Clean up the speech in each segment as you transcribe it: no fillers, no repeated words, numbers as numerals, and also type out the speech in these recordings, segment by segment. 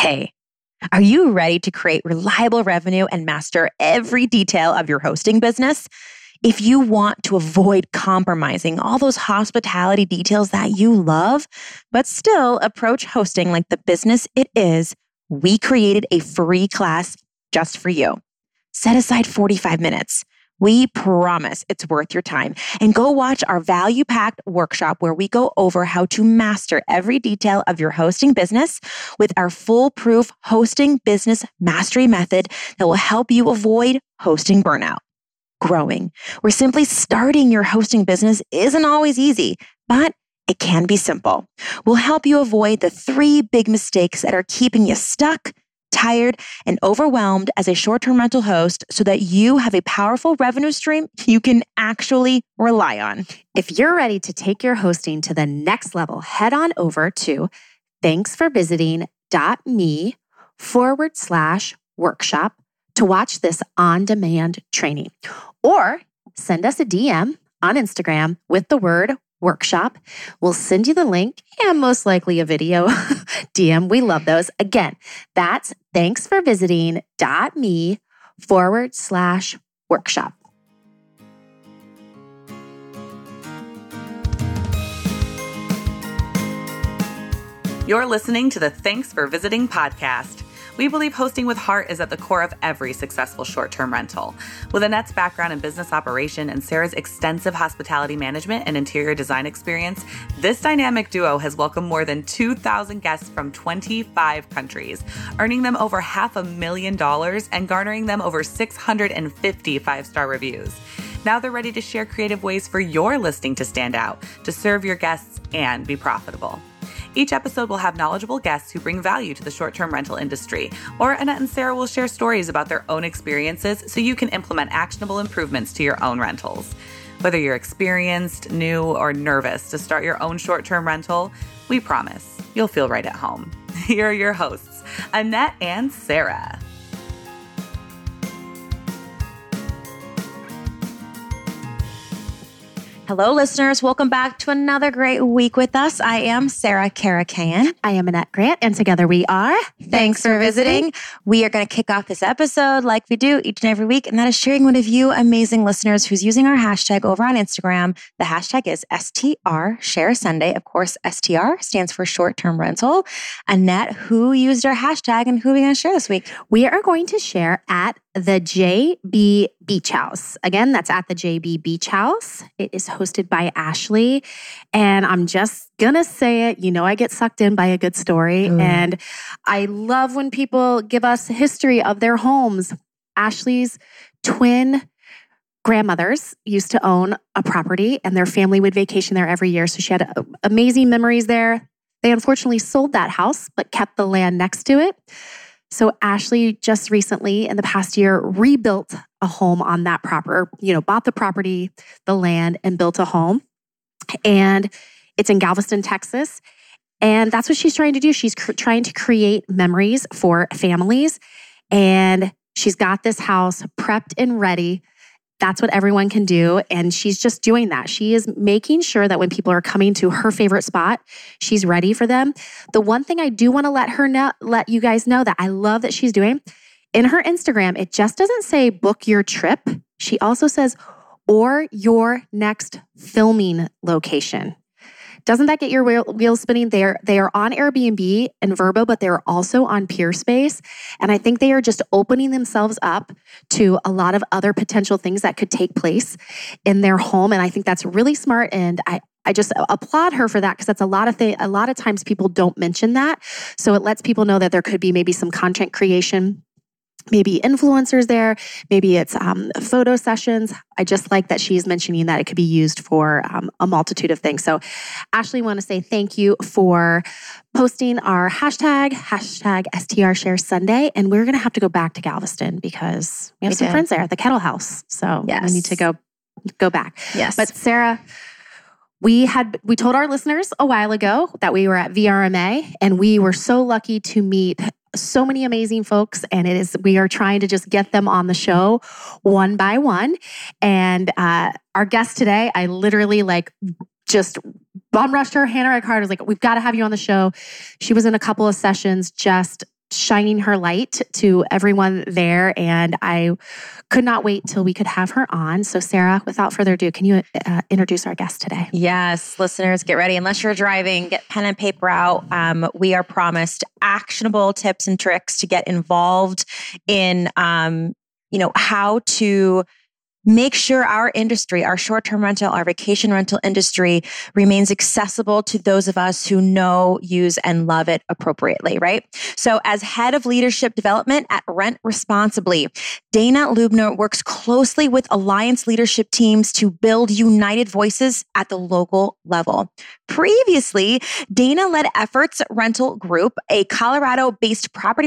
Hey, are you ready to create reliable revenue and master every detail of your hosting business? If you want to avoid compromising all those hospitality details that you love, but still approach hosting like the business it is, we created a free class just for you. Set aside 45 minutes. We promise it's worth your time. And go watch our value-packed workshop where we go over how to master every detail of your hosting business with our foolproof hosting business mastery method that will help you avoid hosting burnout. Growing, where simply starting your hosting business isn't always easy, but it can be simple. We'll help you avoid the 3 big mistakes that are keeping you stuck, tired, and overwhelmed as a short-term rental host so that you have a powerful revenue stream you can actually rely on. If you're ready to take your hosting to the next level, head on over to thanksforvisiting.me/workshop to watch this on-demand training. Or send us a DM on Instagram with the word workshop. We'll send you the link and most likely a video DM. We love those. Again, that's thanksforvisiting.me/workshop. You're listening to the Thanks for Visiting podcast. We believe hosting with heart is at the core of every successful short-term rental. With Annette's background in business operation and Sarah's extensive hospitality management and interior design experience, this dynamic duo has welcomed more than 2,000 guests from 25 countries, earning them over $500,000 and garnering them over 650 five-star reviews. Now they're ready to share creative ways for your listing to stand out, to serve your guests, and be profitable. Each episode will have knowledgeable guests who bring value to the short-term rental industry, or Annette and Sarah will share stories about their own experiences so you can implement actionable improvements to your own rentals. Whether you're experienced, new, or nervous to start your own short-term rental, we promise you'll feel right at home. Here are your hosts, Annette and Sarah. Hello, listeners. Welcome back to another great week with us. I am Sarah Karakayan. I am Annette Grant, and together we are Thanks for visiting. We are going to kick off this episode like we do each and every week, and that is sharing one of you amazing listeners who's using our hashtag over on Instagram. The hashtag is STR Share Sunday. Of course, STR stands for short-term rental. Annette, who used our hashtag and who are we going to share this week? We are going to share at the JB Beach House. Again, that's at the JB Beach House. It is hosted by Ashley. And I'm just going to say it. You know, I get sucked in by a good story. And I love when people give us a history of their homes. Ashley's twin grandmothers used to own a property and their family would vacation there every year. So she had amazing memories there. They unfortunately sold that house, but kept the land next to it. So Ashley just recently, in the past year, rebuilt a home on that bought the property, the land, and built a home. And it's in Galveston, Texas. And that's what she's trying to do. She's trying to create memories for families. And she's got this house prepped and ready. That's what everyone can do. And she's just doing that. She is making sure that when people are coming to her favorite spot, she's ready for them. The one thing I do want to let you guys know that I love that she's doing, in her Instagram, it just doesn't say book your trip. She also says, or your next filming location. Doesn't that get your wheels spinning? They are on Airbnb and Vrbo, but they're also on Peerspace. And I think they are just opening themselves up to a lot of other potential things that could take place in their home. And I think that's really smart. And I just applaud her for that because that's a lot of times people don't mention that. So it lets people know that there could be maybe some content creation, maybe influencers there, maybe it's photo sessions. I just like that she's mentioning that it could be used for a multitude of things. So Ashley, want to say thank you for posting our hashtag STR Share Sunday. And we're going to have to go back to Galveston because we have some friends there at the Kettle House. So we need to go back. Yes. But Sarah, we told our listeners a while ago that we were at VRMA and we were so lucky to meet so many amazing folks, and we are trying to just get them on the show one by one. And our guest today, I literally just bum rushed her, Hannah Ricard was like, we've got to have you on the show. She was in a couple of sessions just shining her light to everyone there. And I could not wait till we could have her on. So Sarah, without further ado, can you introduce our guest today? Yes, listeners, get ready. Unless you're driving, get pen and paper out. We are promised actionable tips and tricks to get involved in, how to make sure our industry, our short-term rental, our vacation rental industry remains accessible to those of us who know, use, and love it appropriately, right? So as head of leadership development at Rent Responsibly, Dana Lubner works closely with Alliance leadership teams to build united voices at the local level. Previously, Dana led Effortless Rental Group, a Colorado-based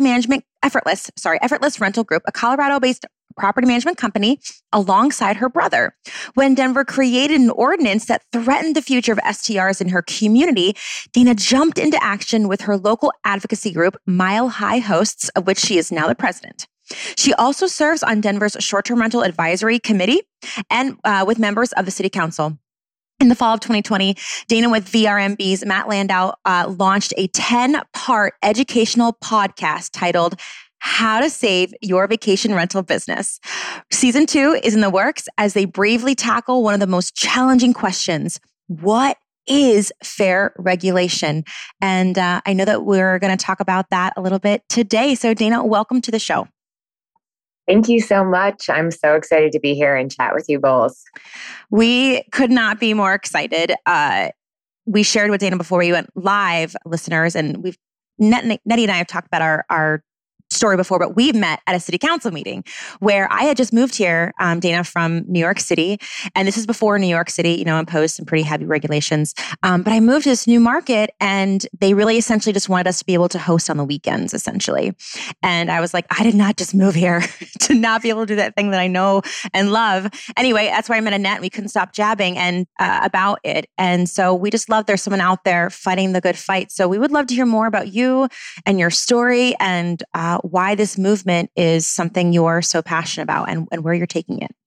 Effortless Rental Group, a Colorado-based property management company alongside her brother. When Denver created an ordinance that threatened the future of STRs in her community, Dana jumped into action with her local advocacy group, Mile High Hosts, of which she is now the president. She also serves on Denver's short-term rental advisory committee and with members of the city council. In the fall of 2020, Dana with VRMB's Matt Landau launched a 10-part educational podcast titled How to Save Your Vacation Rental Business. Season 2 is in the works as they bravely tackle one of the most challenging questions. What is fair regulation? And I know that we're going to talk about that a little bit today. So Dana, welcome to the show. Thank you so much. I'm so excited to be here and chat with you both. We could not be more excited. We shared with Dana before we went live, listeners, and Nettie and I have talked about our story before, but we've met at a city council meeting where I had just moved here, Dana, from New York City. And this is before New York City, imposed some pretty heavy regulations. But I moved to this new market and they really essentially just wanted us to be able to host on the weekends, essentially. And I was like, I did not just move here to not be able to do that thing that I know and love. Anyway, that's where I met Annette and we couldn't stop jabbing about it. And so we just love there's someone out there fighting the good fight. So we would love to hear more about you and your story and why this movement is something you're so passionate about and where you're taking it.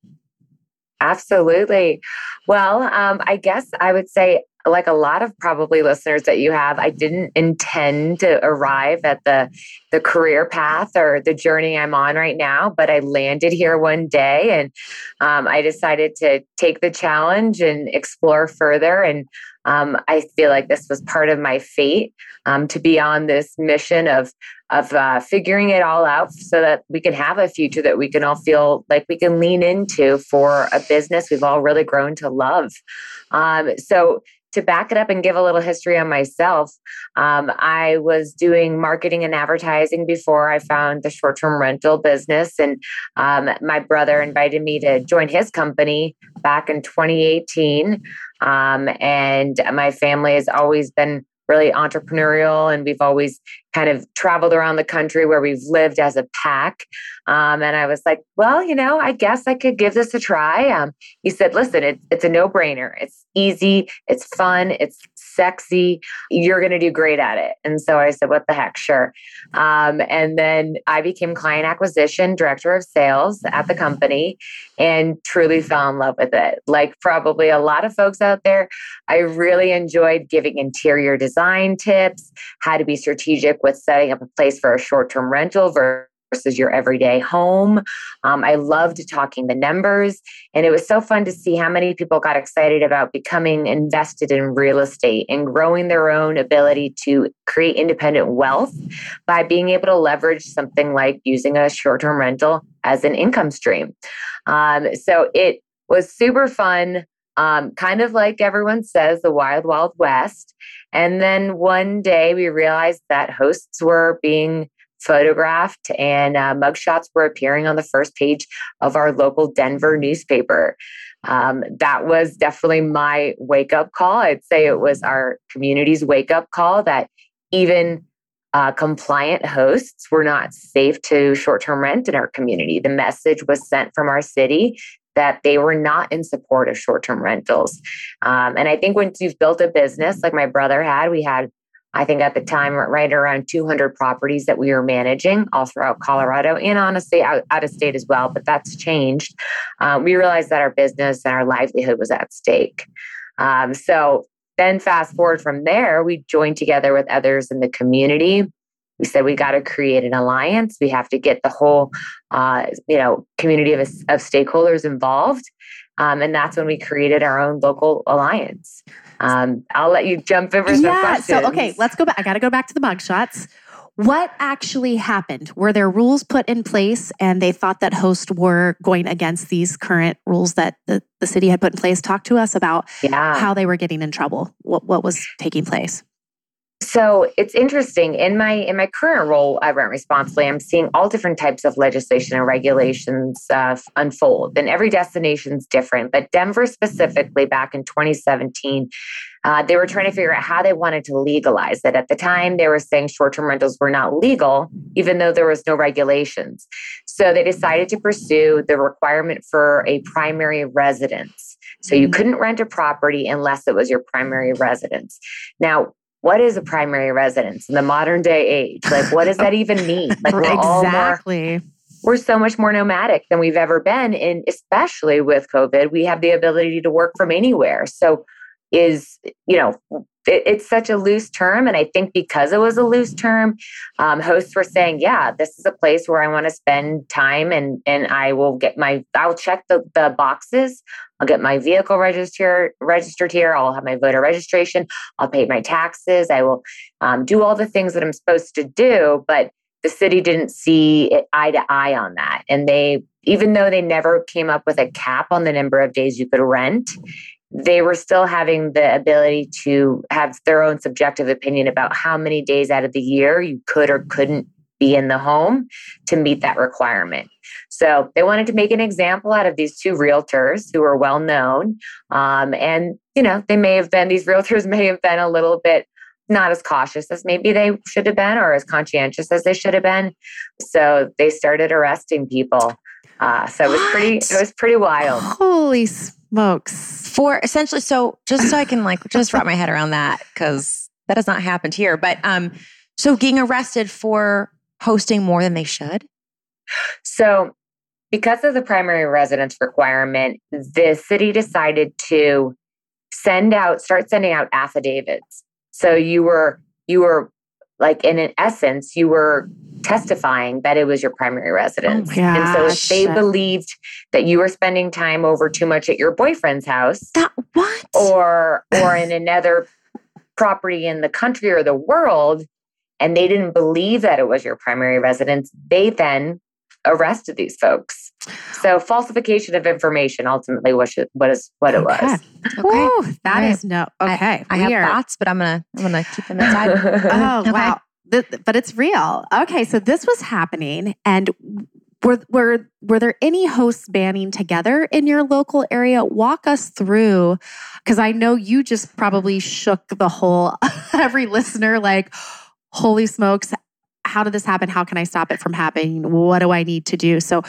Absolutely. Well, I guess I would say, like a lot of probably listeners that you have, I didn't intend to arrive at the career path or the journey I'm on right now, but I landed here one day and I decided to take the challenge and explore further. And I feel like this was part of my fate to be on this mission of figuring it all out so that we can have a future that we can all feel like we can lean into for a business we've all really grown to love. So to back it up and give a little history on myself, I was doing marketing and advertising before I found the short-term rental business. And my brother invited me to join his company back in 2018. And my family has always been really entrepreneurial, and we've always kind of traveled around the country where we've lived as a pack. And I was like, well, I guess I could give this a try. He said, listen, it's a no-brainer. It's easy. It's fun. It's sexy. You're going to do great at it. And so I said, what the heck? Sure. And then I became client acquisition director of sales at the company and truly fell in love with it. Like probably a lot of folks out there, I really enjoyed giving interior design tips, how to be strategic with setting up a place for a short-term rental versus your everyday home. I loved talking the numbers, and it was so fun to see how many people got excited about becoming invested in real estate and growing their own ability to create independent wealth by being able to leverage something like using a short-term rental as an income stream. So it was super fun. Kind of like everyone says, the wild, wild west. And then one day we realized that hosts were being photographed and mugshots were appearing on the first page of our local Denver newspaper. That was definitely my wake-up call. I'd say it was our community's wake-up call that even compliant hosts were not safe to short-term rent in our community. The message was sent from our city that they were not in support of short-term rentals. And I think once you've built a business like my brother had, we had, I think at the time, right around 200 properties that we were managing all throughout Colorado and honestly out of state as well, but that's changed. We realized that our business and our livelihood was at stake. So then fast forward from there, we joined together with others in the community we said, we got to create an alliance. We have to get the whole, community of stakeholders involved. And that's when we created our own local alliance. I'll let you jump in for some questions. So, okay, let's go back. I got to go back to the mugshots. What actually happened? Were there rules put in place and they thought that hosts were going against these current rules that the city had put in place? Talk to us about how they were getting in trouble. What was taking place? So it's interesting. In my current role at Rent Responsibly, I'm seeing all different types of legislation and regulations unfold, and every destination's different. But Denver specifically, back in 2017, they were trying to figure out how they wanted to legalize it. At the time, they were saying short-term rentals were not legal, even though there was no regulations. So they decided to pursue the requirement for a primary residence. So you couldn't rent a property unless it was your primary residence. Now, what is a primary residence in the modern day age? Like, what does that even mean? Like, we're so much more nomadic than we've ever been. And especially with COVID, we have the ability to work from anywhere. So it's such a loose term. And I think because it was a loose term, hosts were saying, yeah, this is a place where I want to spend time and I will I'll check the boxes. I'll get my vehicle registered here. I'll have my voter registration. I'll pay my taxes. I will do all the things that I'm supposed to do. But the city didn't see it eye to eye on that. And even though they never came up with a cap on the number of days you could rent, they were still having the ability to have their own subjective opinion about how many days out of the year you could or couldn't be in the home to meet that requirement. So they wanted to make an example out of these two realtors who were well known. And these realtors may have been a little bit not as cautious as maybe they should have been or as conscientious as they should have been. So they started arresting people. So it was pretty wild. Holy smokes. For essentially, so I can just wrap my head around that, because that has not happened here. But so getting arrested for hosting more than they should? So because of the primary residence requirement, the city decided to start sending out affidavits. So you were like, in essence, you were testifying that it was your primary residence. Oh, and so if they believed that you were spending time over too much at your boyfriend's house, or in another property in the country or the world, and they didn't believe that it was your primary residence, they then arrested these folks. So falsification of information ultimately was what it was. Okay. Woo, that is okay. I have thoughts, but I'm gonna keep them inside. Oh, okay. Wow. But it's real. Okay, so this was happening, and were there any hosts banding together in your local area? Walk us through, because I know you just probably shook the whole every listener, like, holy smokes, how did this happen? How can I stop it from happening? What do I need to do? So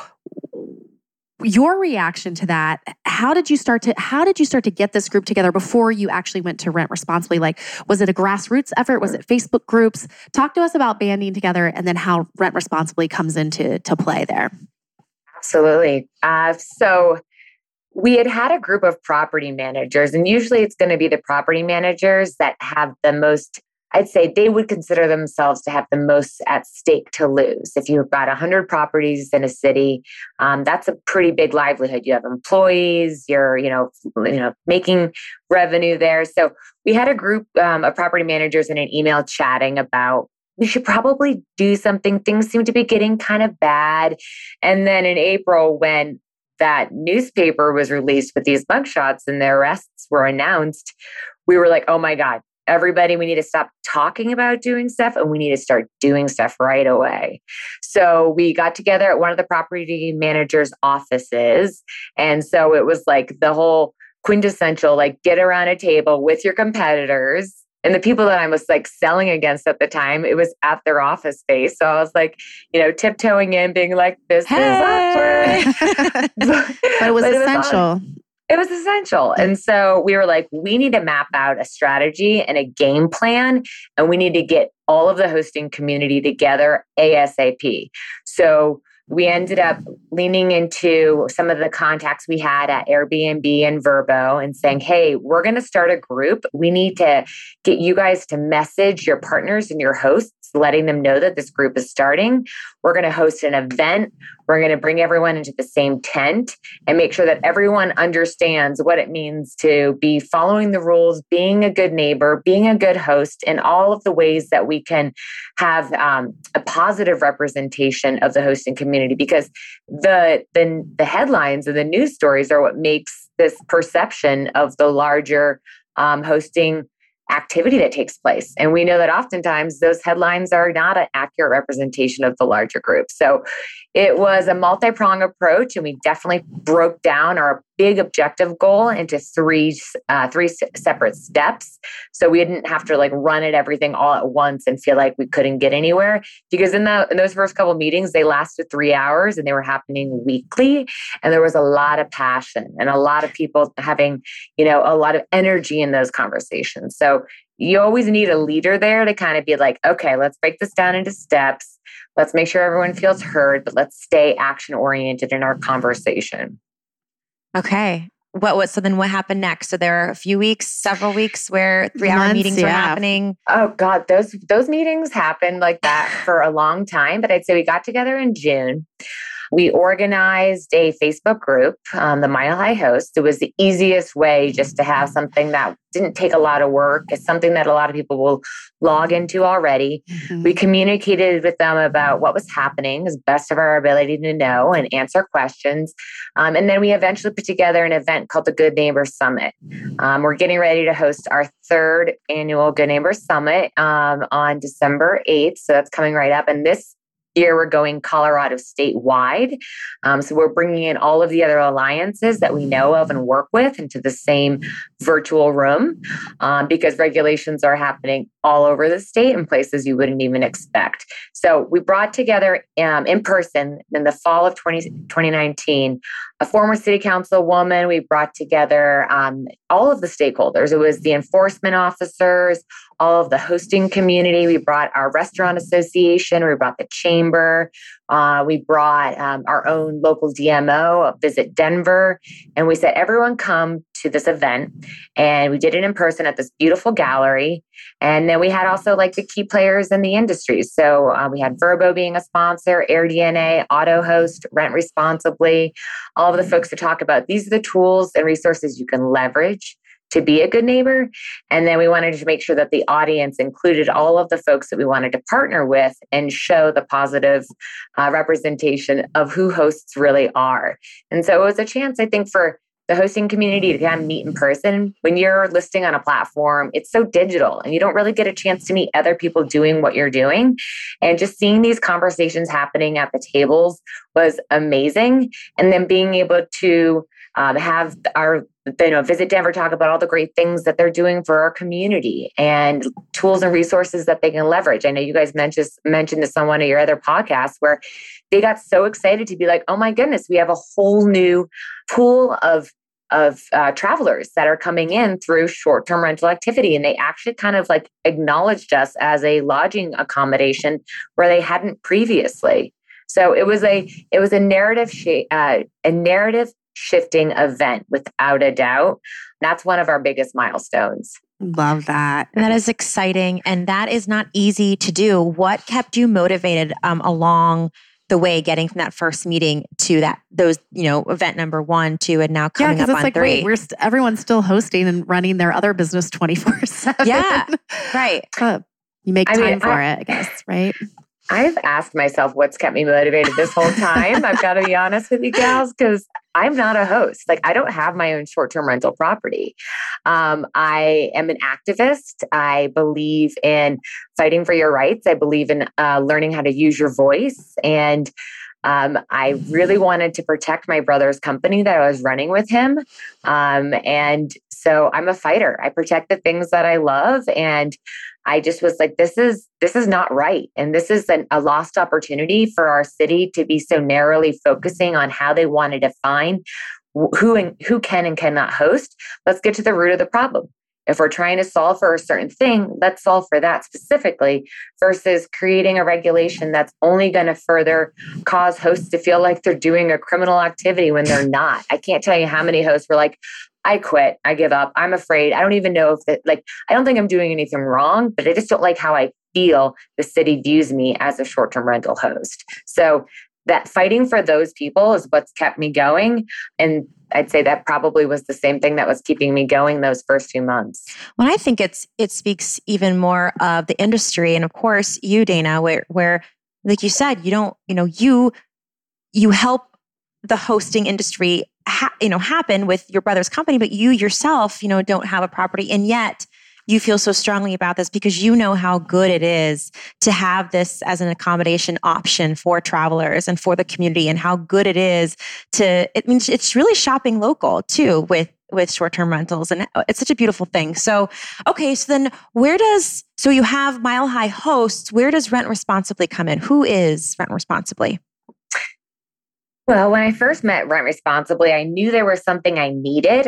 your reaction to that, how did you start to get this group together before you actually went to Rent Responsibly? Like, was it a grassroots effort? Was it Facebook groups? Talk to us about banding together and then how Rent Responsibly comes into play there. Absolutely. So we had a group of property managers, and usually it's going to be the property managers that have the most, I'd say they would consider themselves to have the most at stake to lose. If you've got 100 properties in a city, that's a pretty big livelihood. You have employees, you're, making revenue there. So we had a group of property managers in an email chatting about, we should probably do something. Things seem to be getting kind of bad. And then in April, when that newspaper was released with these mugshots and the arrests were announced, we were like, oh my God, everybody, we need to stop talking about doing stuff and we need to start doing stuff right away. So we got together at one of the property managers' offices. And so it was like the whole quintessential, like, get around a table with your competitors. And the people that I was like selling against at the time, it was at their office space. So I was like, tiptoeing in, being like, this is awkward. But it was essential. It was essential. And so we were like, we need to map out a strategy and a game plan, and we need to get all of the hosting community together ASAP. So we ended up leaning into some of the contacts we had at Airbnb and Vrbo and saying, hey, we're going to start a group. We need to get you guys to message your partners and your hosts, letting them know that this group is starting. We're going to host an event. We're going to bring everyone into the same tent and make sure that everyone understands what it means to be following the rules, being a good neighbor, being a good host, and all of the ways that we can have a positive representation of the hosting community. Because the headlines and the news stories are what makes this perception of the larger hosting activity that takes place. And we know that oftentimes those headlines are not an accurate representation of the larger group. So it was a multi-pronged approach, and we definitely broke down our big objective goal into three separate steps. So we didn't have to like run at everything all at once and feel like we couldn't get anywhere. Because in those first couple of meetings, they lasted 3 hours and they were happening weekly. And there was a lot of passion and a lot of people having, a lot of energy in those conversations. So you always need a leader there to kind of be like, okay, let's break this down into steps. Let's make sure everyone feels heard, but let's stay action oriented in our conversation. Okay. So then what happened next? So there are a few weeks, several weeks where 3-hour meetings were happening. Oh God, those meetings happened like that for a long time. But I'd say we got together in June. We organized a Facebook group, the Mile High Host. It was the easiest way just to have something that didn't take a lot of work. It's something that a lot of people will log into already. Mm-hmm. We communicated with them about what was happening as best of our ability to know and answer questions. And then we eventually put together an event called the Good Neighbor Summit. We're getting ready to host our third annual Good Neighbor Summit on December 8th. So that's coming right up. And this year, we're going Colorado statewide. So we're bringing in all of the other alliances that we know of and work with into the same virtual room because regulations are happening all over the state in places you wouldn't even expect. So we brought together in person in the fall of 2019, a former city council woman. We brought together all of the stakeholders. It was the enforcement officers, all of the hosting community. We brought our restaurant association. We brought the chamber. We brought our own local DMO, Visit Denver. And we said, everyone come to this event. And we did it in person at this beautiful gallery. And then we had also like the key players in the industry. So we had Vrbo being a sponsor, AirDNA, AutoHost, Rent Responsibly, all of the folks to talk about these are the tools and resources you can leverage to be a good neighbor. And then we wanted to make sure that the audience included all of the folks that we wanted to partner with and show the positive representation of who hosts really are. And so it was a chance, I think, for the hosting community to kind of meet in person. When you're listing on a platform, it's so digital and you don't really get a chance to meet other people doing what you're doing. And just seeing these conversations happening at the tables was amazing. And then being able to have our Visit Denver talk about all the great things that they're doing for our community and tools and resources that they can leverage. I know you guys mentioned this on one of your other podcasts where they got so excited to be like, oh my goodness, we have a whole new pool of travelers that are coming in through short-term rental activity. And they actually kind of like acknowledged us as a lodging accommodation where they hadn't previously. So it was a narrative shifting event without a doubt. That's one of our biggest milestones. Love that. That is exciting. And that is not easy to do. What kept you motivated along the way, getting from that first meeting to those event number 1, 2, and now coming up on like, 3? Wait, everyone's still hosting and running their other business 24/7. Yeah, right. You make time for it, I guess, right? I've asked myself what's kept me motivated this whole time. I've got to be honest with you gals, because I'm not a host. Like, I don't have my own short-term rental property. I am an activist. I believe in fighting for your rights. I believe in learning how to use your voice. And I really wanted to protect my brother's company that I was running with him. And so I'm a fighter. I protect the things that I love. And I just was like, this is not right. And this is a lost opportunity for our city to be so narrowly focusing on how they want to define who can and cannot host. Let's get to the root of the problem. If we're trying to solve for a certain thing, let's solve for that specifically versus creating a regulation that's only going to further cause hosts to feel like they're doing a criminal activity when they're not. I can't tell you how many hosts were like, I quit. I give up. I'm afraid. I don't even know if I don't think I'm doing anything wrong, but I just don't like how I feel the city views me as a short-term rental host. So that fighting for those people is what's kept me going. And I'd say that probably was the same thing that was keeping me going those first few months. Well, I think it speaks even more of the industry. And of course, you, Dana, where like you said, you help the hosting industry happen with your brother's company, but you yourself, don't have a property. And yet you feel so strongly about this because you know how good it is to have this as an accommodation option for travelers and for the community, and how good it is it's really shopping local too with short-term rentals. And it's such a beautiful thing. So, okay. So then so you have Mile High Hosts, where does Rent Responsibly come in? Who is Rent Responsibly? Well, when I first met Rent Responsibly, I knew there was something I needed.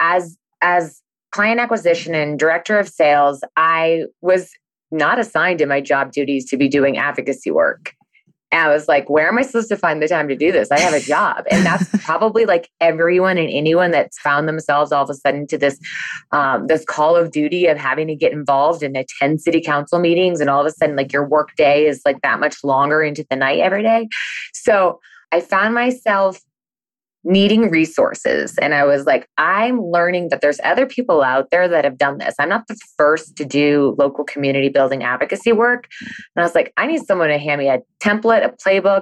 As client acquisition and director of sales, I was not assigned in my job duties to be doing advocacy work. And I was like, where am I supposed to find the time to do this? I have a job. And that's probably like everyone and anyone that's found themselves all of a sudden to this call of duty of having to get involved and attend city council meetings. And all of a sudden, like, your work day is like that much longer into the night every day. So I found myself needing resources. And I was like, I'm learning that there's other people out there that have done this. I'm not the first to do local community building advocacy work. And I was like, I need someone to hand me a template, a playbook,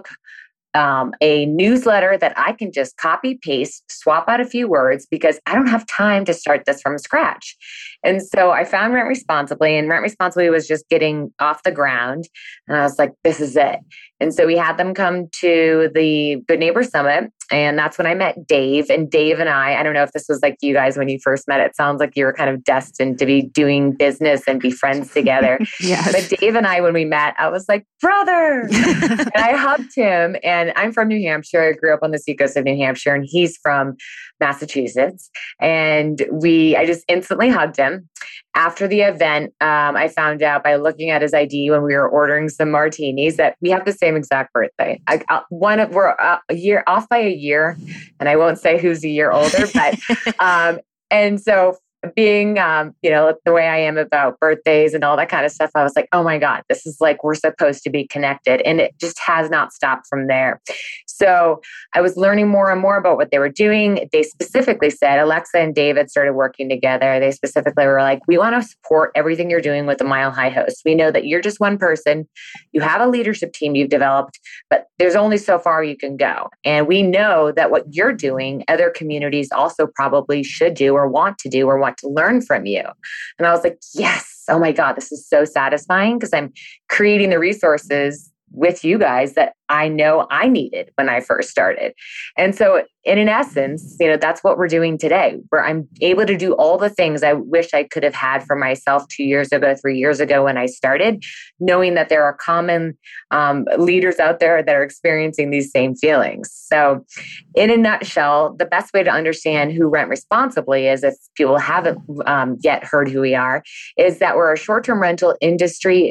a newsletter that I can just copy, paste, swap out a few words, because I don't have time to start this from scratch. And so I found Rent Responsibly, and Rent Responsibly was just getting off the ground. And I was like, this is it. And so we had them come to the Good Neighbor Summit. And that's when I met Dave. And Dave and I don't know if this was like you guys when you first met. It sounds like you were kind of destined to be doing business and be friends together. Yes. But Dave and I, when we met, I was like, brother. And I hugged him. And I'm from New Hampshire. I grew up on the seacoast of New Hampshire, and he's from Massachusetts. And I just instantly hugged him. After the event, I found out by looking at his ID when we were ordering some martinis that we have the same exact birthday. We're a year off by a year, and I won't say who's a year older, but and so being the way I am about birthdays and all that kind of stuff, I was like, oh my God, this is like, we're supposed to be connected. And it just has not stopped from there. So I was learning more and more about what they were doing. They specifically said, Alexa and David started working together. They specifically were like, we want to support everything you're doing with the Mile High Host. We know that you're just one person. You have a leadership team you've developed, but there's only so far you can go. And we know that what you're doing, other communities also probably should do or want to do or want to learn from you. And I was like, yes, oh my God, this is so satisfying, because I'm creating the resources with you guys that I know I needed when I first started. And so in essence, that's what we're doing today, where I'm able to do all the things I wish I could have had for myself 2 years ago, 3 years ago when I started, knowing that there are common leaders out there that are experiencing these same feelings. So in a nutshell, the best way to understand who Rent Responsibly is, if people haven't yet heard who we are, is that we're a short-term rental industry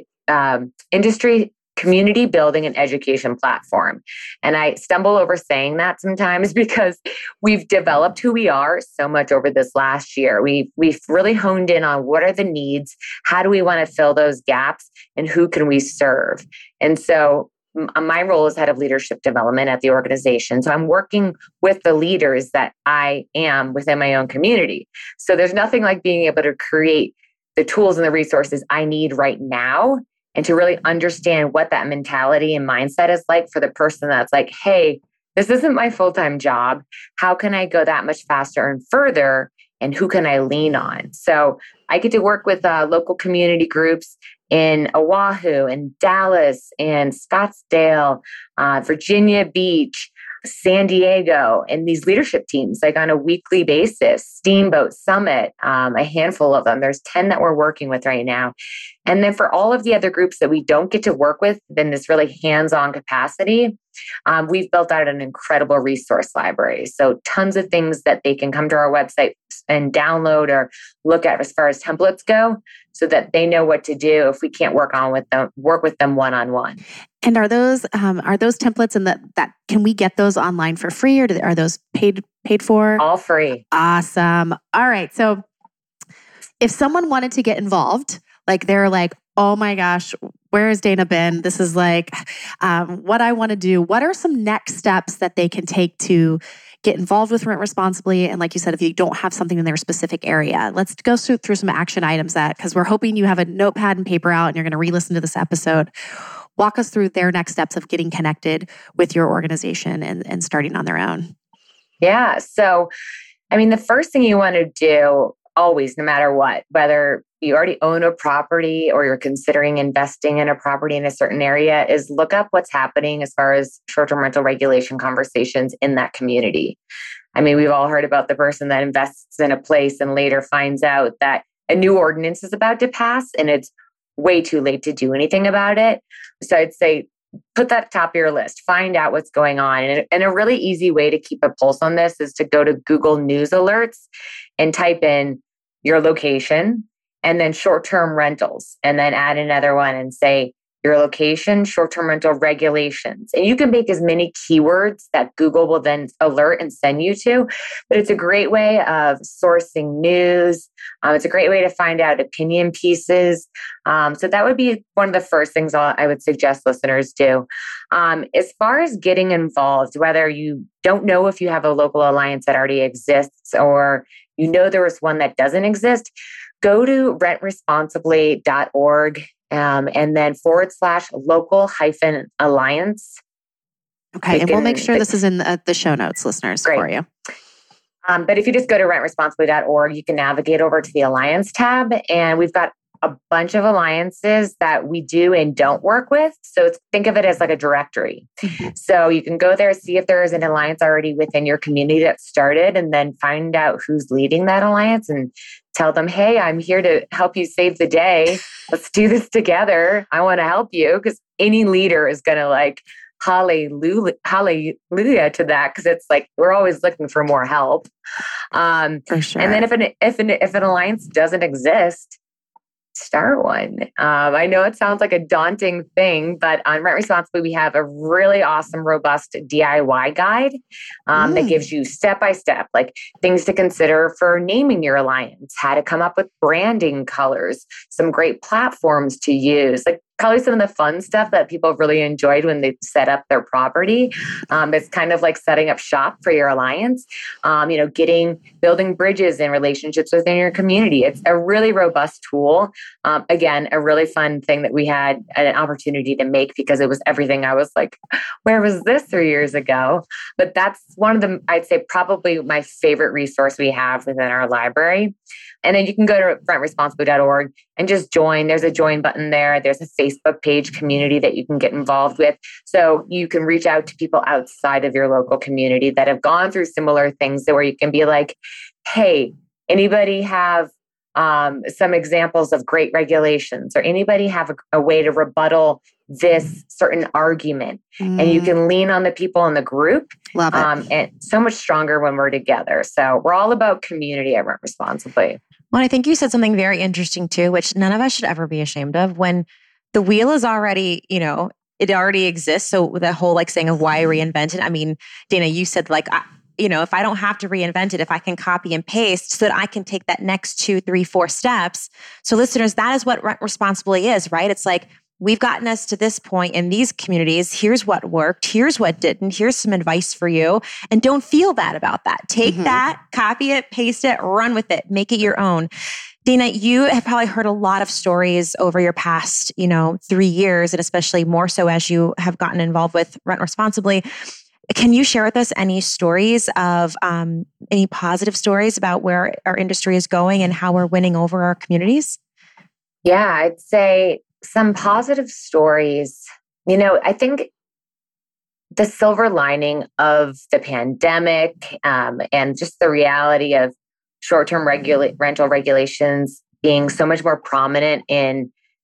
community building and education platform. And I stumble over saying that sometimes because we've developed who we are so much over this last year. We've really honed in on what are the needs, how do we want to fill those gaps, and who can we serve? And so my role is head of leadership development at the organization. So I'm working with the leaders that I am within my own community. So there's nothing like being able to create the tools and the resources I need right now, and to really understand what that mentality and mindset is like for the person that's like, hey, this isn't my full-time job. How can I go that much faster and further? And who can I lean on? So I get to work with local community groups in Oahu and Dallas and Scottsdale, Virginia Beach, San Diego, and these leadership teams, like on a weekly basis, Steamboat Summit, a handful of them. There's 10 that we're working with right now. And then for all of the other groups that we don't get to work with in this really hands-on capacity, we've built out an incredible resource library. So tons of things that they can come to our website and download or look at as far as templates go, so that they know what to do if we can't work with them one-on-one. And are those templates and that can we get those online for free, or are those paid for? All free. Awesome. All right. So if someone wanted to get involved, like they're like, oh my gosh, where has Dana been? This is like what I want to do. What are some next steps that they can take to get involved with Rent Responsibly? And like you said, if you don't have something in their specific area, let's go through some action items because we're hoping you have a notepad and paper out and you're going to re-listen to this episode. Walk us through their next steps of getting connected with your organization and starting on their own. Yeah. So, I mean, the first thing you want to do always, no matter what, whether you already own a property or you're considering investing in a property in a certain area, is look up what's happening as far as short-term rental regulation conversations in that community. I mean, we've all heard about the person that invests in a place and later finds out that a new ordinance is about to pass and it's way too late to do anything about it. So I'd say put that top of your list, find out what's going on. And a really easy way to keep a pulse on this is to go to Google News Alerts and type in your location and then short-term rentals, and then add another one and say your location, short-term rental regulations. And you can make as many keywords that Google will then alert and send you to, but it's a great way of sourcing news. It's a great way to find out opinion pieces. So that would be one of the first things I would suggest listeners do. As far as getting involved, whether you don't know if you have a local alliance that already exists or you know there is one that doesn't exist, go to rentresponsibly.org and then /local-alliance. Okay. And we'll make sure this is in the show notes, listeners, for you. But if you just go to rentresponsibly.org, you can navigate over to the Alliance tab, and we've got a bunch of alliances that we do and don't work with. So think of it as like a directory. Mm-hmm. So you can go there, see if there is an alliance already within your community that started, and then find out who's leading that alliance and tell them, hey, I'm here to help you save the day. Let's do this together. I want to help you, because any leader is going to like hallelujah to that, because it's like we're always looking for more help. For sure. And then if an alliance doesn't exist, start one. I know it sounds like a daunting thing, but on Rent Responsibly, we have a really awesome, robust DIY guide that gives you step-by-step, like things to consider for naming your alliance, how to come up with branding colors, some great platforms to use, like probably some of the fun stuff that people really enjoyed when they set up their property. It's kind of like setting up shop for your alliance, building bridges and relationships within your community. It's a really robust tool. Again, a really fun thing that we had an opportunity to make, because it was everything. I was like, where was this 3 years ago? But that's one of the, I'd say probably my favorite resource we have within our library. And then you can go to rentresponsibly.org and just join. There's a join button there. There's a Facebook page community that you can get involved with. So you can reach out to people outside of your local community that have gone through similar things, where you can be like, hey, anybody have some examples of great regulations, or anybody have a way to rebuttal this certain argument? And you can lean on the people in the group. Love it. And so much stronger when we're together. So we're all about community at Rent Responsibly. Well, I think you said something very interesting too, which none of us should ever be ashamed of. When the wheel is already, it already exists. So the whole saying of why reinvent it. I mean, Dana, you said if I don't have to reinvent it, if I can copy and paste so that I can take that next 2, 3, 4 steps. So listeners, that is what Rent Responsibly is, right? It's like, we've gotten us to this point in these communities. Here's what worked. Here's what didn't. Here's some advice for you. And don't feel bad about that. Take that, copy it, paste it, run with it, make it your own. Dana, you have probably heard a lot of stories over your past, 3 years, and especially more so as you have gotten involved with Rent Responsibly. Can you share with us any stories of any positive stories about where our industry is going and how we're winning over our communities? Yeah, I'd say some positive stories. I think the silver lining of the pandemic and just the reality of short-term rental regulations being so much more prominent in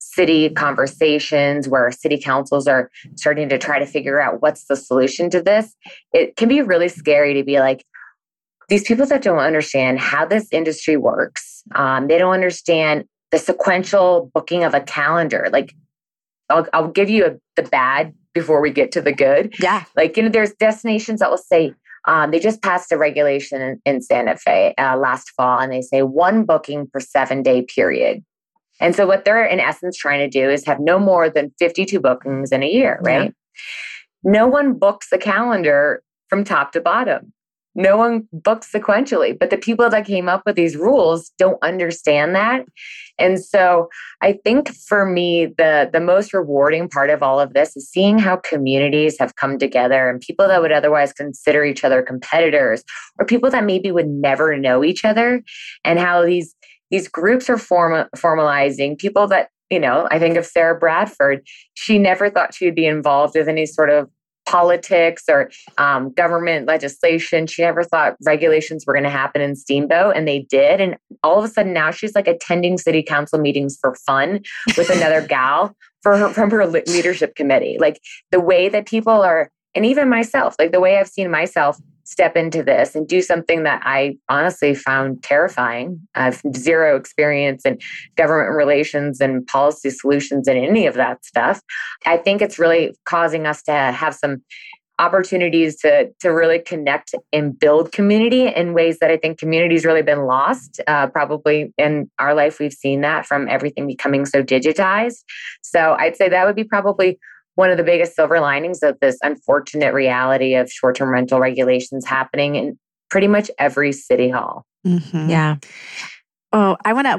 city conversations where city councils are starting to try to figure out what's the solution to this, it can be really scary to be like, these people that don't understand how this industry works, they don't understand the sequential booking of a calendar. Like, I'll give you the bad before we get to the good. Yeah. Like, there's destinations that will say, they just passed a regulation in Santa Fe last fall, and they say 1 booking per 7-day period. And so what they're in essence trying to do is have no more than 52 bookings in a year, right? Yeah. No one books the calendar from top to bottom. No one books sequentially, but the people that came up with these rules don't understand that. And so I think for me, the most rewarding part of all of this is seeing how communities have come together and people that would otherwise consider each other competitors or people that maybe would never know each other, and how these groups are formalizing people that, I think of Sarah Bradford. She never thought she would be involved with any sort of politics or government legislation. She never thought regulations were going to happen in Steamboat, and they did. And all of a sudden now she's like attending city council meetings for fun with another gal from her leadership committee. Like the way that people are, and even myself, like the way I've seen myself step into this and do something that I honestly found terrifying. I've zero experience in government relations and policy solutions and any of that stuff. I think it's really causing us to have some opportunities to really connect and build community in ways that I think community's really been lost. Probably in our life, we've seen that from everything becoming so digitized. So I'd say that would be probably one of the biggest silver linings of this unfortunate reality of short-term rental regulations happening in pretty much every city hall. Mm-hmm. Yeah. Oh,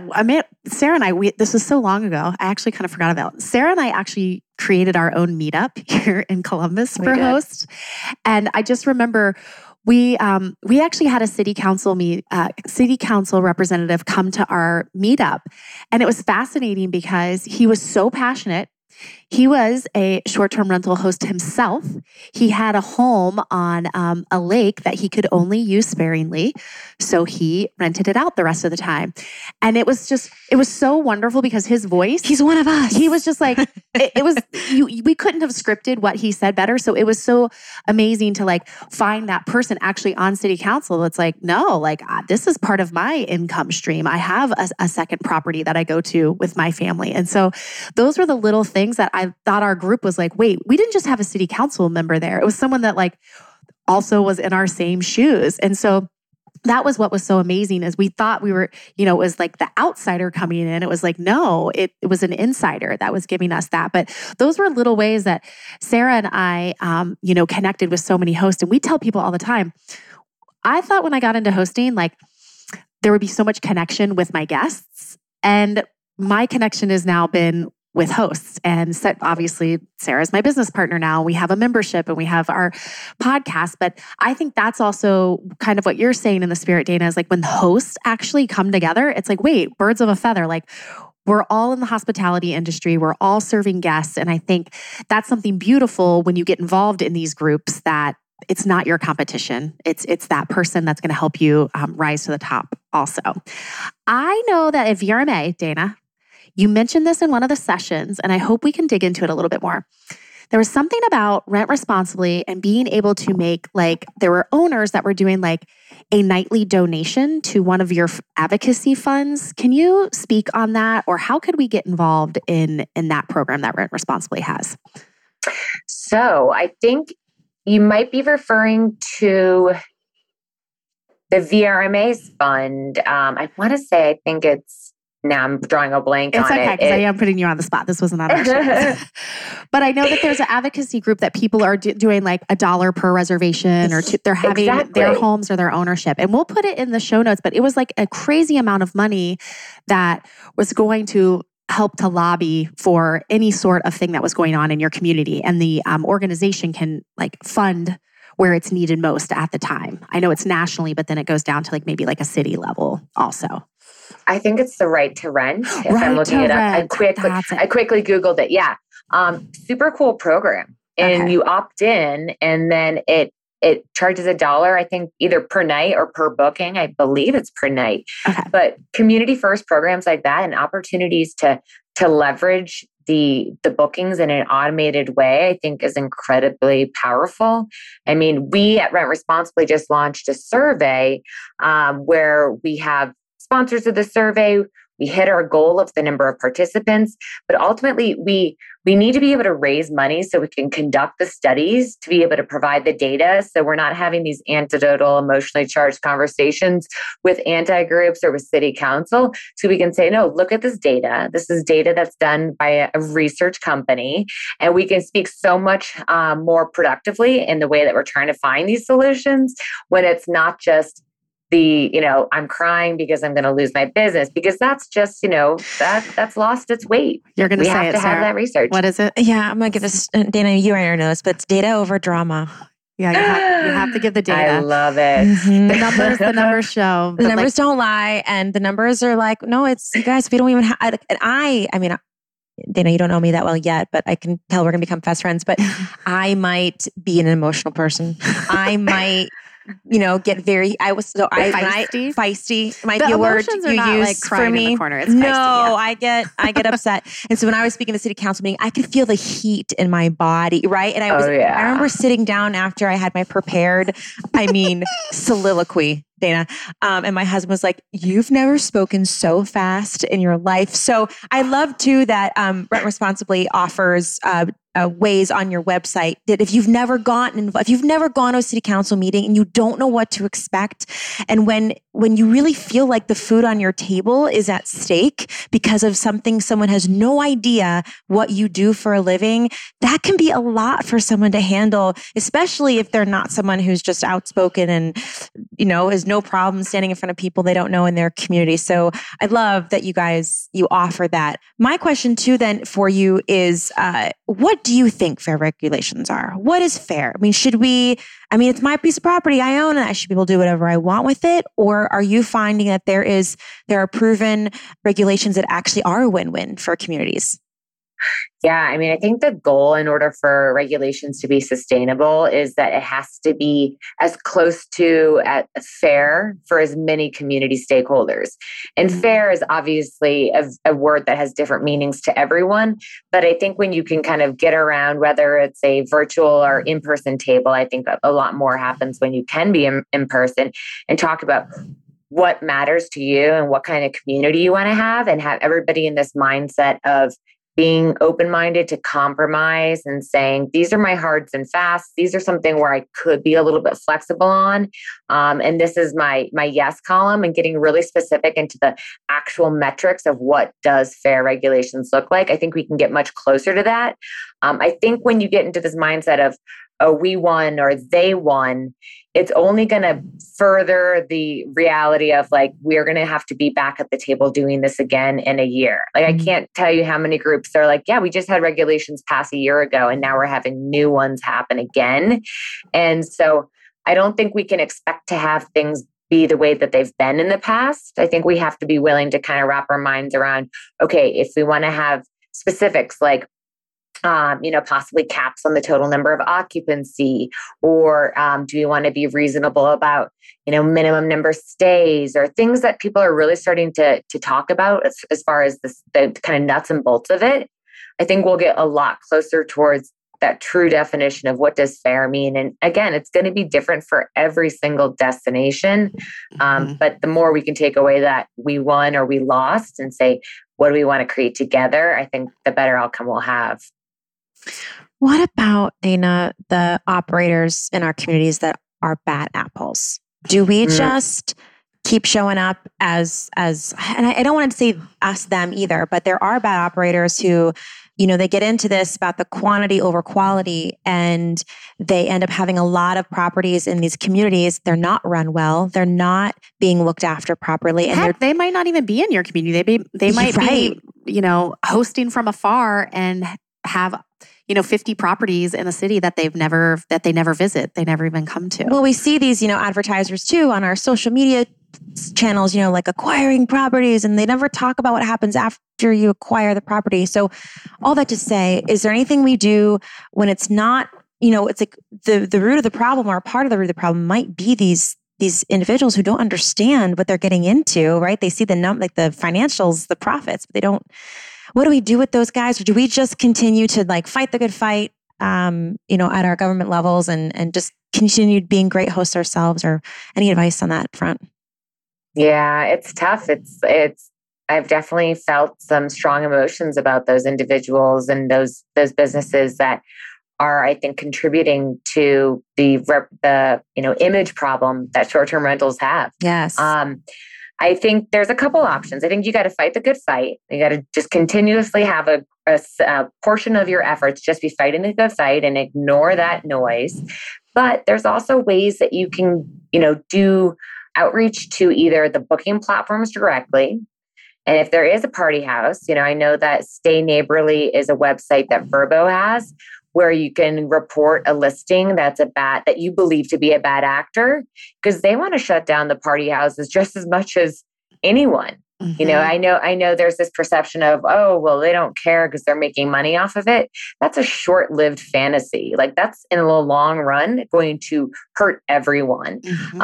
Sarah and I, this was so long ago, I actually kind of forgot about it. Sarah and I actually created our own meetup here in Columbus for hosts. And I just remember we actually had a city council representative come to our meetup. And it was fascinating because he was so passionate. He was a short-term rental host himself. He had a home on a lake that he could only use sparingly. So he rented it out the rest of the time. And it was so wonderful because his voice. He's one of us. He was just like, we couldn't have scripted what he said better. So it was so amazing to like find that person actually on city council that's like, no, like this is part of my income stream. I have a second property that I go to with my family. And so those were the little things that I thought our group was like, wait, we didn't just have a city council member there. It was someone that like also was in our same shoes. And so that was what was so amazing is we thought we were, it was like the outsider coming in. It was like, no, it was an insider that was giving us that. But those were little ways that Sarah and I, connected with so many hosts. And we tell people all the time, I thought when I got into hosting, like there would be so much connection with my guests. And my connection has now been with hosts. And so obviously, Sarah's my business partner now. We have a membership and we have our podcast. But I think that's also kind of what you're saying in the spirit, Dana, is like when hosts actually come together, it's like, wait, birds of a feather. Like we're all in the hospitality industry. We're all serving guests. And I think that's something beautiful when you get involved in these groups that it's not your competition. It's that person that's going to help you rise to the top also. I know that at VRMA, Dana, you mentioned this in one of the sessions, and I hope we can dig into it a little bit more. There was something about rent responsibly and being able to make there were owners that were doing like a nightly donation to one of your advocacy funds. Can you speak on that, or how could we get involved in that program that Rent Responsibly has? So I think you might be referring to the VRMA's fund. I want to say, I think now I'm drawing a blank on it. It's okay, because I am putting you on the spot. This wasn't on our show. But I know that there's an advocacy group that people are doing like $1 per reservation, or they're having their homes or their ownership. And we'll put it in the show notes, but it was like a crazy amount of money that was going to help to lobby for any sort of thing that was going on in your community. And the organization can like fund where it's needed most at the time. I know it's nationally, but then it goes down to like maybe like a city level also. I think it's the Right to Rent. If I'm looking it up, I quickly Googled it. Yeah. Super cool program. And you opt in, and then it charges $1, I think, either per night or per booking. I believe it's per night. Okay. But community first programs like that and opportunities to to leverage the bookings in an automated way, I think is incredibly powerful. I mean, we at Rent Responsibly just launched a survey where we have sponsors of the survey. We hit our goal of the number of participants, but ultimately we need to be able to raise money so we can conduct the studies to be able to provide the data. So we're not having these anecdotal, emotionally charged conversations with anti-groups or with city council. So we can say, no, look at this data. This is data that's done by a research company. And we can speak so much more productively in the way that we're trying to find these solutions when it's not just I'm crying because I'm going to lose my business, because that's just, that's lost its weight. You're going to say it, We have to have that research. What is it? Yeah, I'm going to give this, Dana, you already know this, but it's data over drama. Yeah, you have to give the data. I love it. Mm-hmm. The numbers show. The numbers don't lie. And the numbers are like, no, it's, you guys, we don't even have, and I mean, Dana, you don't know me that well yet, but I can tell we're going to become fast friends, but I might be an emotional person. I might... get very. Feisty might be a word you use for me. In the corner. It's no, feisty, yeah. I get upset. And so when I was speaking to the city council meeting, I could feel the heat in my body, right? And I remember sitting down after I had my prepared, soliloquy, Dana. And my husband was like, "You've never spoken so fast in your life." So I love too that Rent Responsibly offers ways on your website that if you've never gone to a city council meeting and you don't know what to expect, and when you really feel like the food on your table is at stake because of something someone has no idea what you do for a living, that can be a lot for someone to handle, especially if they're not someone who's just outspoken and has no problem standing in front of people they don't know in their community. So I love that you offer that. My question too then for you is, what do you think fair regulations are? What is fair? It's my piece of property. I own it. I should be able to do whatever I want with it. Or are you finding that there are proven regulations that actually are a win-win for communities? Yeah, I think the goal in order for regulations to be sustainable is that it has to be as close to fair for as many community stakeholders. And fair is obviously a word that has different meanings to everyone. But I think when you can kind of get around, whether it's a virtual or in-person table, I think a lot more happens when you can be in person and talk about what matters to you and what kind of community you want to have, and have everybody in this mindset of being open-minded to compromise and saying, these are my hards and fasts. These are something where I could be a little bit flexible on. And this is my yes column, and getting really specific into the actual metrics of what does fair regulations look like. I think we can get much closer to that. I think when you get into this mindset of, oh, we won or they won, it's only going to further the reality of we're going to have to be back at the table doing this again in a year. I can't tell you how many groups are like, yeah, we just had regulations pass a year ago and now we're having new ones happen again. And so I don't think we can expect to have things be the way that they've been in the past. I think we have to be willing to kind of wrap our minds around, okay, if we want to have specifics like possibly caps on the total number of occupancy, or do we want to be reasonable about, minimum number of stays, or things that people are really starting to talk about as far as the kind of nuts and bolts of it. I think we'll get a lot closer towards that true definition of what does fair mean. And again, it's going to be different for every single destination. But the more we can take away that we won or we lost and say, what do we want to create together? I think the better outcome we'll have. What about, Dana, the operators in our communities that are bad apples? Do we just keep showing up as, and I don't want to say us, them either, but there are bad operators who, they get into this about the quantity over quality, and they end up having a lot of properties in these communities. They're not run well. They're not being looked after properly. And they might not even be in your community. They might be, hosting from afar and have 50 properties in the city that they never visit. They never even come to. Well, we see these, advertisers too on our social media channels, like acquiring properties, and they never talk about what happens after you acquire the property. So all that to say, is there anything we do when it's not, it's like the root of the problem, or part of the root of the problem might be these individuals who don't understand what they're getting into, right? They see the financials, the profits, but they don't. what do we do with those guys? Or do we just continue to like fight the good fight, at our government levels and just continue being great hosts ourselves? Or any advice on that front? Yeah, it's tough. I've definitely felt some strong emotions about those individuals and those businesses that are, I think, contributing to the image problem that short-term rentals have. Yes. I think there's a couple options. I think you got to fight the good fight. You got to just continuously have a portion of your efforts just be fighting the good fight and ignore that noise. But there's also ways that you can, do outreach to either the booking platforms directly. And if there is a party house, I know that Stay Neighborly is a website that Vrbo has, where you can report a listing that you believe to be a bad actor, because they want to shut down the party houses just as much as anyone. Mm-hmm. I know there's this perception of, oh, well, they don't care because they're making money off of it. That's a short-lived fantasy. Like, that's in the long run going to hurt everyone. Mm-hmm.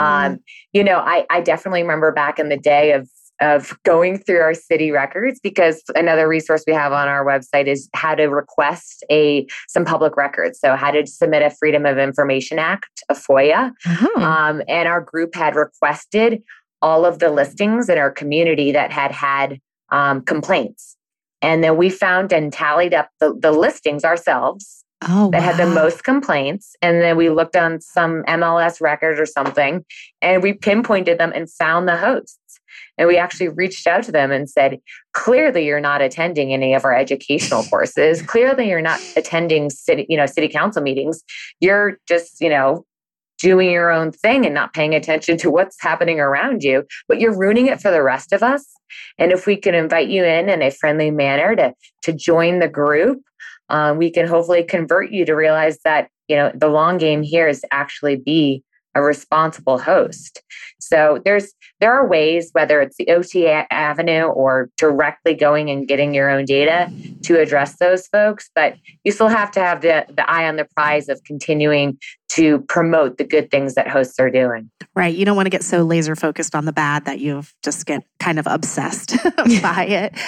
I definitely remember back in the day of going through our city records, because another resource we have on our website is how to request some public records. So how to submit a Freedom of Information Act, a FOIA. Mm-hmm. And our group had requested all of the listings in our community that had complaints. And then we found and tallied up the listings ourselves that had the most complaints. And then we looked on some MLS record or something, and we pinpointed them and found the hosts. And we actually reached out to them and said, clearly you're not attending any of our educational courses. Clearly you're not attending city council meetings. You're just, doing your own thing and not paying attention to what's happening around you, but you're ruining it for the rest of us. And if we can invite you in a friendly manner to join the group, we can hopefully convert you to realize that, the long game here is to actually be a responsible host. So there are ways, whether it's the OTA avenue or directly going and getting your own data, to address those folks. But you still have to have the eye on the prize of continuing to promote the good things that hosts are doing. Right. You don't want to get so laser focused on the bad that you just get kind of obsessed by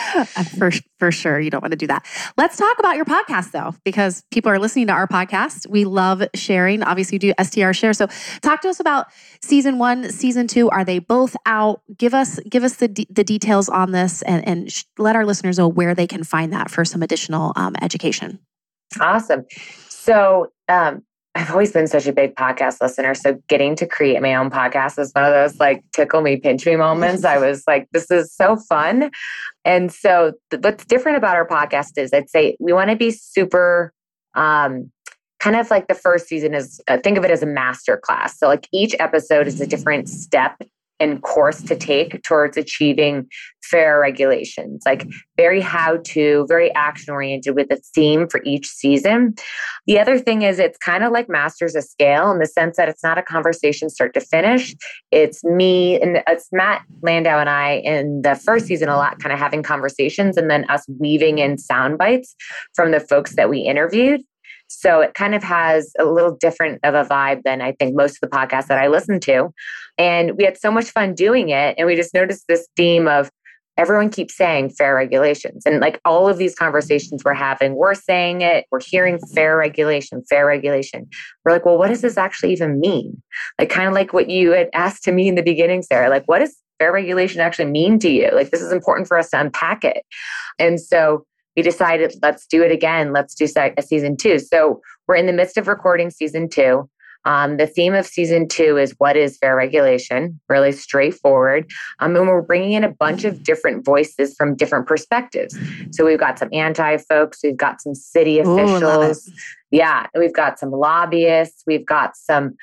it. For sure. You don't want to do that. Let's talk about your podcast though, because people are listening to our podcast. We love sharing. Obviously you do STR Share. So talk to us about season 1, season 2. Are they both out? Give us the details on this and let our listeners know where they can find that for some additional education. Awesome. So, I've always been such a big podcast listener. So getting to create my own podcast was one of those like tickle me, pinch me moments. I was like, this is so fun. And so what's different about our podcast is I'd say we want to be super, kind of like the first season is, think of it as a master class. So like each episode is a different step and course to take towards achieving fair regulations, like very how-to, very action-oriented with a theme for each season. The other thing is it's kind of like Masters of Scale in the sense that it's not a conversation start to finish. It's me and it's Matt Landau and I in the first season a lot kind of having conversations and then us weaving in sound bites from the folks that we interviewed. So it kind of has a little different of a vibe than I think most of the podcasts that I listen to. And we had so much fun doing it. And we just noticed this theme of everyone keeps saying fair regulations. And like all of these conversations we're having, we're saying it, we're hearing fair regulation, fair regulation. We're like, well, what does this actually even mean? Like kind of like what you had asked to me in the beginning, Sarah, like what does fair regulation actually mean to you? Like this is important for us to unpack it. And so we decided, let's do it again. Let's do a season 2. So we're in the midst of recording season 2. The theme of season 2 is what is fair regulation, really straightforward. And we're bringing in a bunch of different voices from different perspectives. So we've got some anti-folks, we've got some city officials. Yeah, we've got some lobbyists, we've got some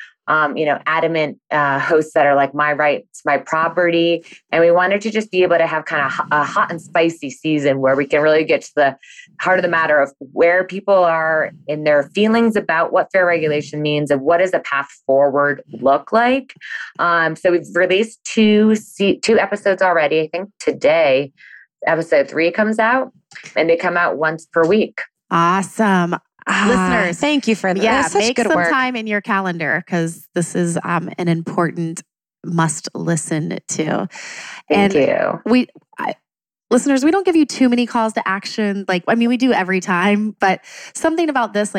adamant hosts that are like my rights, my property. And we wanted to just be able to have kind of a hot and spicy season where we can really get to the heart of the matter of where people are in their feelings about what fair regulation means and what does a path forward look like. So we've released two episodes already. I think today, episode 3 comes out and they come out once per week. Awesome. Listeners, thank you for that. Yeah, make some time in your calendar because this is an important must listen to. Thank you. listeners, we don't give you too many calls to action. We do every time, but something about this,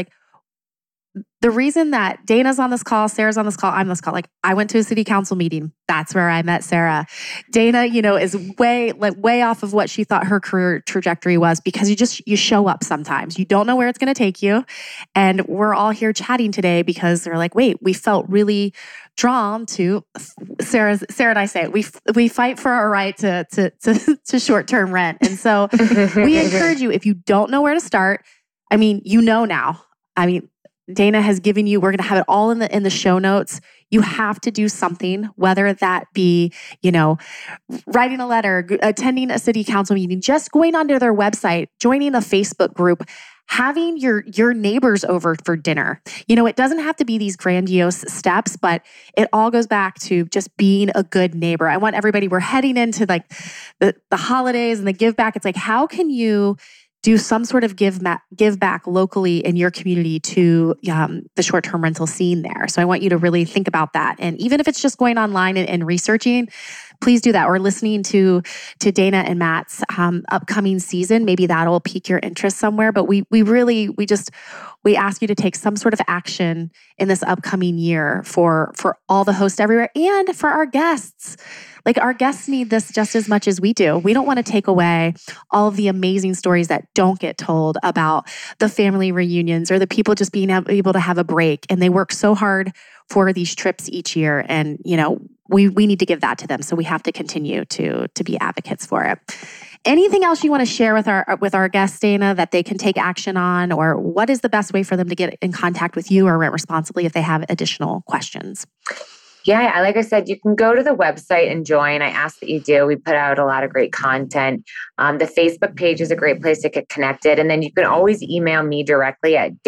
the reason that Dana's on this call, Sarah's on this call, I'm on this call, I went to a city council meeting. That's where I met Sarah. Dana, is way off of what she thought her career trajectory was, because you show up sometimes. You don't know where it's going to take you. And we're all here chatting today because they're like, wait, we felt really drawn to Sarah and I say we fight for our right to short-term rent. And so we encourage you, if you don't know where to start, now. Dana has given you, we're going to have it all in the show notes. You have to do something, whether that be, writing a letter, attending a city council meeting, just going onto their website, joining a Facebook group, having your neighbors over for dinner. It doesn't have to be these grandiose steps, but it all goes back to just being a good neighbor. I want everybody, we're heading into the holidays and the give back. It's how can you do some sort of give back locally in your community to the short-term rental scene there. So I want you to really think about that. And even if it's just going online and researching, please do that. Or listening to Dana and Matt's upcoming season. Maybe that'll pique your interest somewhere. But we ask you to take some sort of action in this upcoming year for all the hosts everywhere and for our guests. Our guests need this just as much as we do. We don't want to take away all of the amazing stories that don't get told about the family reunions or the people just being able to have a break. And they work so hard for these trips each year. And, we need to give that to them. So we have to continue to be advocates for it. Anything else you want to share with our guests, Dana, that they can take action on? Or what is the best way for them to get in contact with you or Rent Responsibly if they have additional questions? Yeah, like I said, you can go to the website and join. I ask that you do. We put out a lot of great content. The Facebook page is a great place to get connected. And then you can always email me directly at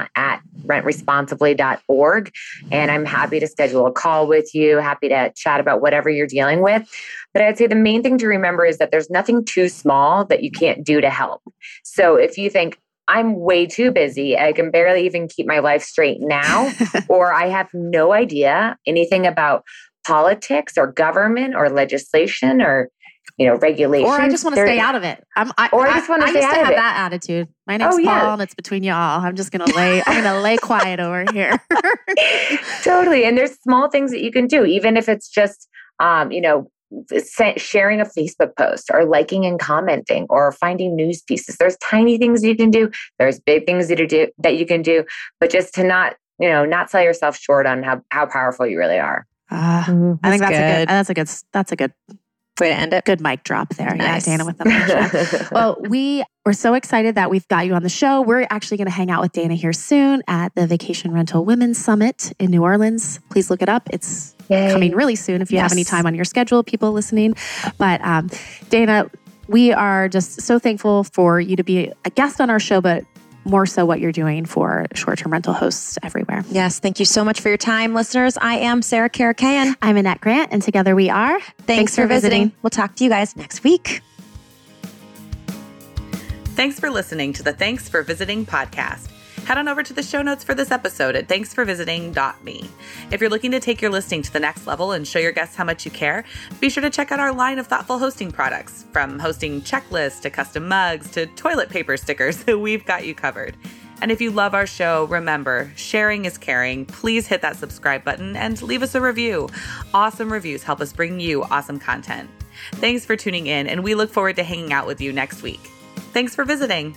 dana@rentresponsibly.org. And I'm happy to schedule a call with you, happy to chat about whatever you're dealing with. But I'd say the main thing to remember is that there's nothing too small that you can't do to help. So if you think, I'm way too busy, I can barely even keep my life straight now, or I have no idea anything about politics or government or legislation or regulations. Or I just want to stay out of it. I just want to stay out of it. I used to have that attitude. My name's Paul and it's between you all. I'm going to lay quiet over here. Totally. And there's small things that you can do, even if it's just, sharing a Facebook post or liking and commenting or finding news pieces. There's tiny things you can do. There's big things that you can do, but just to not sell yourself short on how powerful you really are. I think that's a good way to end it. Good mic drop there. Nice. Yeah, Dana with the mic drop. Well, we're so excited that we've got you on the show. We're actually going to hang out with Dana here soon at the Vacation Rental Women's Summit in New Orleans. Please look it up. It's coming really soon if you have any time on your schedule, people listening. But Dana, we are just so thankful for you to be a guest on our show, but more so what you're doing for short-term rental hosts everywhere. Yes, thank you so much for your time, listeners. I am Sarah Karakayan. I'm Annette Grant, and together we are Thanks for visiting. We'll talk to you guys next week. Thanks for listening to the Thanks for Visiting podcast. Head on over to the show notes for this episode at thanksforvisiting.me. If you're looking to take your listing to the next level and show your guests how much you care, be sure to check out our line of thoughtful hosting products. From hosting checklists to custom mugs to toilet paper stickers, we've got you covered. And if you love our show, remember, sharing is caring. Please hit that subscribe button and leave us a review. Awesome reviews help us bring you awesome content. Thanks for tuning in, and we look forward to hanging out with you next week. Thanks for visiting.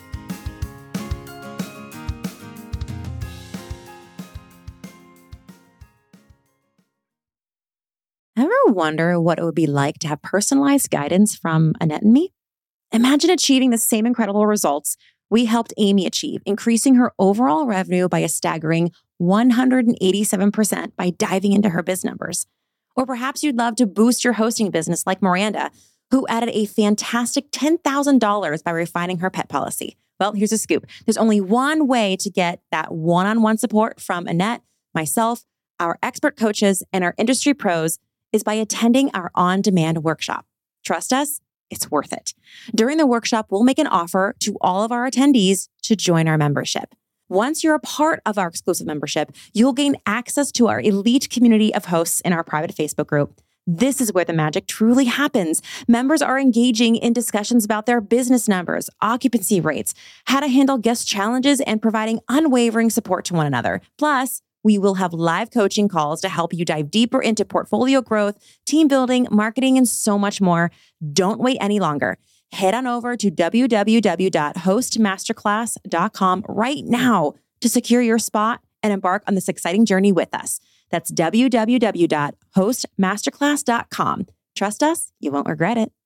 Ever wonder what it would be like to have personalized guidance from Annette and me? Imagine achieving the same incredible results we helped Amy achieve, increasing her overall revenue by a staggering 187% by diving into her biz numbers. Or perhaps you'd love to boost your hosting business like Miranda, who added a fantastic $10,000 by refining her pet policy. Well, here's a scoop. There's only one way to get that one-on-one support from Annette, myself, our expert coaches, and our industry pros is by attending our on-demand workshop. Trust us, it's worth it. During the workshop, we'll make an offer to all of our attendees to join our membership. Once you're a part of our exclusive membership, you'll gain access to our elite community of hosts in our private Facebook group, This is where the magic truly happens. Members are engaging in discussions about their business numbers, occupancy rates, how to handle guest challenges, and providing unwavering support to one another. Plus, we will have live coaching calls to help you dive deeper into portfolio growth, team building, marketing, and so much more. Don't wait any longer. Head on over to www.hostmasterclass.com right now to secure your spot and embark on this exciting journey with us. That's www.hostmasterclass.com. Trust us, you won't regret it.